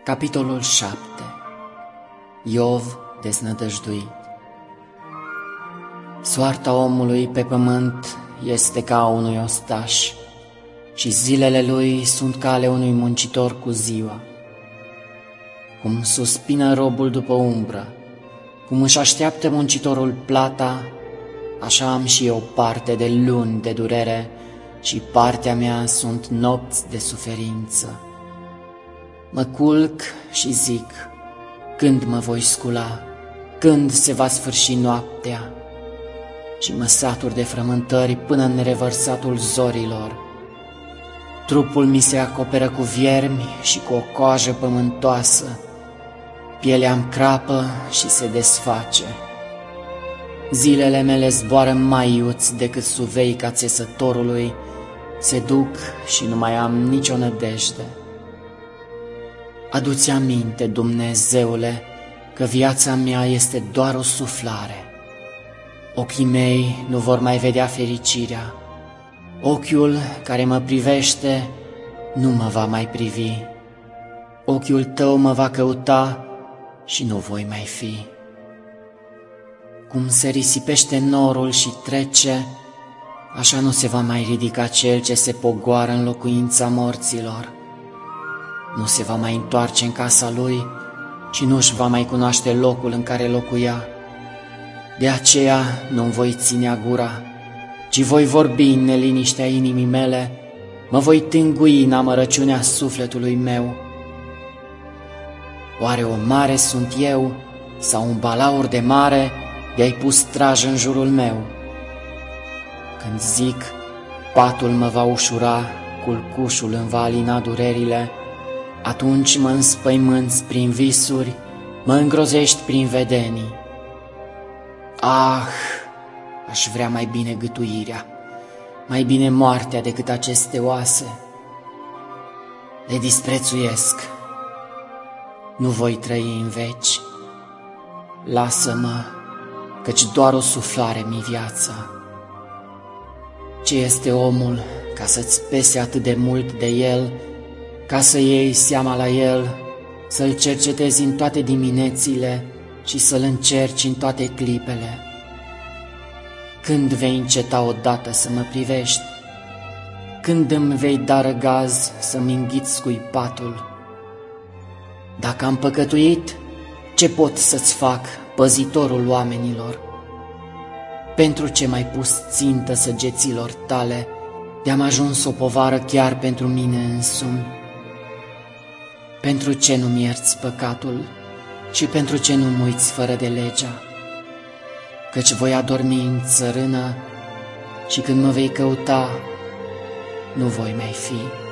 Capitolul 7. Iov deznădăjduit. Soarta omului pe pământ este ca a unui ostaș și zilele lui sunt ca ale unui muncitor cu ziua. Cum suspină robul după umbră, cum își așteaptă muncitorul plata, așa am și eu parte de luni de durere și partea mea sunt nopți de suferință. Mă culc și zic, când mă voi scula, când se va sfârși noaptea? Și mă satur de frământări până în revărsatul zorilor. Trupul mi se acoperă cu viermi și cu o coajă pământoasă. Pielea-mi crapă și se desface. Zilele mele zboară mai iuți decât suveica țesătorului, se duc și nu mai am nicio nădejde. Adu-ți aminte, Dumnezeule, că viața mea este doar o suflare. Ochii mei nu vor mai vedea fericirea. Ochiul care mă privește nu mă va mai privi. Ochiul tău mă va căuta și nu voi mai fi. Cum se risipește norul și trece, așa nu se va mai ridica cel ce se pogoară în locuința morților. Nu se va mai întoarce în casa lui și nu își va mai cunoaște locul în care locuia. De aceea nu-mi voi ținea gura, ci voi vorbi în neliniștea inimii mele, mă voi tângui în amărăciunea sufletului meu. Oare o mare sunt eu sau un balaur de mare de-ai pus strajă în jurul meu? Când zic, patul mă va ușura, culcușul îmi va alina durerile, atunci mă înspăimânți prin visuri, mă îngrozești prin vedenii. Ah, aș vrea mai bine gâtuirea, mai bine moartea decât aceste oase. Le disprețuiesc, nu voi trăi în veci. Lasă-mă, căci doar o suflare mi viața. Ce este omul ca să-ți pese atât de mult de el, ca să iei seama la el, să-l cercetezi în toate diminețile și să-l încerci în toate clipele? Când vei înceta odată să mă privești? Când îmi vei da răgaz să-mi înghiți scuipatul? Dacă am păcătuit, ce pot să-ți fac, păzitorul oamenilor? Pentru ce m-ai pus țintă săgeților tale, de-am ajuns o povară chiar pentru mine însumi? Pentru ce nu-mi ierți păcatul și pentru ce nu-mi uiți fără de legea? Căci voi adormi în țărână și când mă vei căuta, nu voi mai fi.